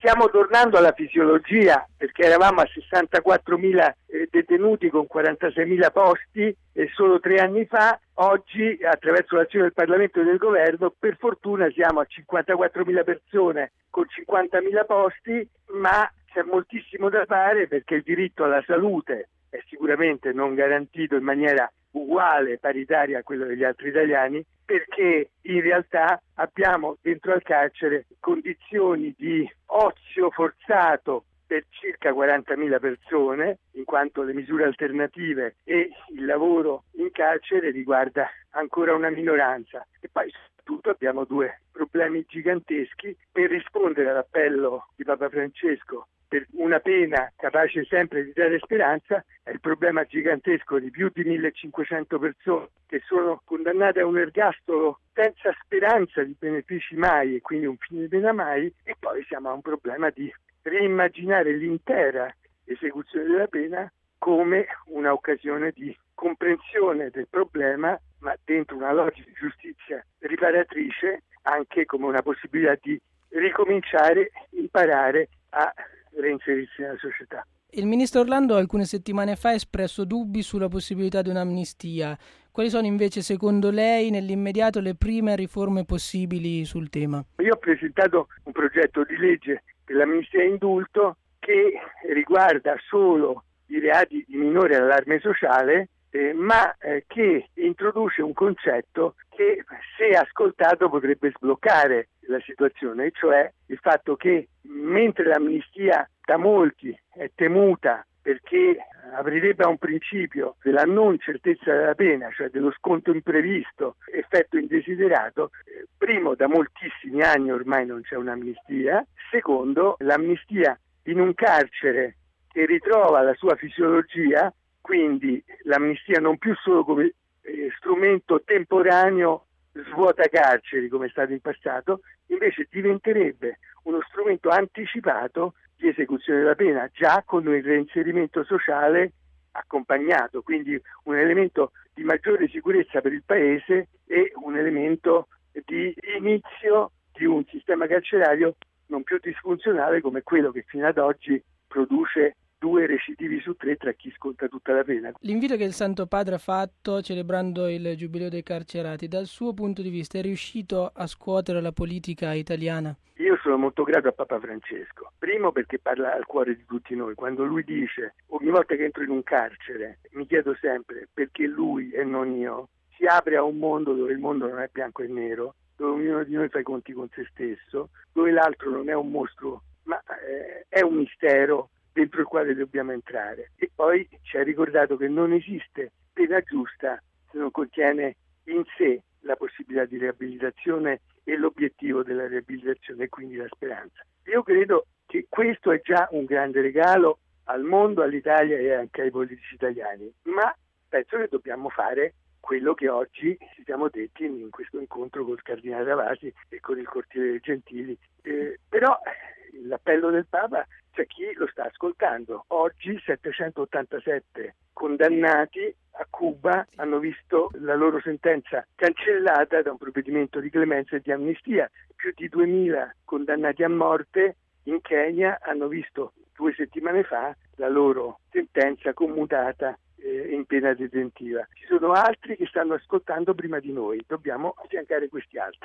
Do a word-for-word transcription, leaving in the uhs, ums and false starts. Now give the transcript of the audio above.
Stiamo tornando alla fisiologia, perché eravamo a sessantaquattromila eh, detenuti con quarantaseimila posti e solo tre anni fa. Oggi, attraverso l'azione del Parlamento e del Governo, per fortuna siamo a cinquantaquattromila persone con cinquantamila posti, ma c'è moltissimo da fare perché il diritto alla salute è sicuramente non garantito in maniera uguale, paritaria a quello degli altri italiani, perché in realtà abbiamo dentro al carcere condizioni di ozio forzato per circa quarantamila persone, in quanto le misure alternative e il lavoro in carcere riguarda ancora una minoranza. E poi soprattutto abbiamo due problemi giganteschi. Per rispondere all'appello di Papa Francesco per una pena capace sempre di dare speranza, è il problema gigantesco di più di millecinquecento persone che sono condannate a un ergastolo senza speranza di benefici mai e quindi un fine pena mai, e poi siamo a un problema di reimmaginare l'intera esecuzione della pena come un'occasione di comprensione del problema, ma dentro una logica di giustizia riparatrice, anche come una possibilità di ricominciare, imparare a reinserirsi nella società. Il ministro Orlando alcune settimane fa ha espresso dubbi sulla possibilità di un'amnistia. Quali sono invece secondo lei nell'immediato le prime riforme possibili sul tema? Io ho presentato un progetto di legge per l'amnistia e indulto che riguarda solo i reati di minore allarme sociale, eh, ma eh, che introduce un concetto che, se ascoltato, potrebbe sbloccare la situazione, cioè il fatto che mentre l'amnistia da molti è temuta perché aprirebbe a un principio della non certezza della pena, cioè dello sconto imprevisto, effetto indesiderato, eh, primo, da moltissimi anni ormai non c'è un'amnistia, secondo, l'amnistia in un carcere che ritrova la sua fisiologia, quindi l'amnistia non più solo come eh, strumento temporaneo svuota carceri come è stato in passato, invece diventerebbe uno strumento anticipato di esecuzione della pena, già con il reinserimento sociale accompagnato, quindi un elemento di maggiore sicurezza per il Paese e un elemento di inizio di un sistema carcerario non più disfunzionale come quello che fino ad oggi produce due recidivi su tre tra chi sconta tutta la pena. L'invito che il Santo Padre ha fatto celebrando il Giubileo dei carcerati, dal suo punto di vista è riuscito a scuotere la politica italiana? Io sono molto grato a Papa Francesco, primo perché parla al cuore di tutti noi. Quando lui dice ogni volta che entro in un carcere mi chiedo sempre perché lui e non io, si apre a un mondo dove il mondo non è bianco e nero, dove ognuno di noi fa i conti con se stesso, dove l'altro non è un mostro ma eh, è un mistero dentro il quale dobbiamo entrare. E poi ci ha ricordato che non esiste pena giusta se non contiene in sé la possibilità di riabilitazione e l'obiettivo della riabilitazione e quindi la speranza. Io credo che questo è già un grande regalo al mondo, all'Italia e anche ai politici italiani, ma penso che dobbiamo fare quello che oggi ci siamo detti in questo incontro col Cardinale Ravasi e con il Cortile Gentili. Eh, però l'appello del Papa c'è chi lo sta ascoltando. Oggi settecentottantasette condannati a Cuba hanno visto la loro sentenza cancellata da un provvedimento di clemenza e di amnistia. Più di duemila condannati a morte in Kenya hanno visto due settimane fa la loro sentenza commutata eh, in pena detentiva. Ci sono altri che stanno ascoltando prima di noi, dobbiamo affiancare questi altri.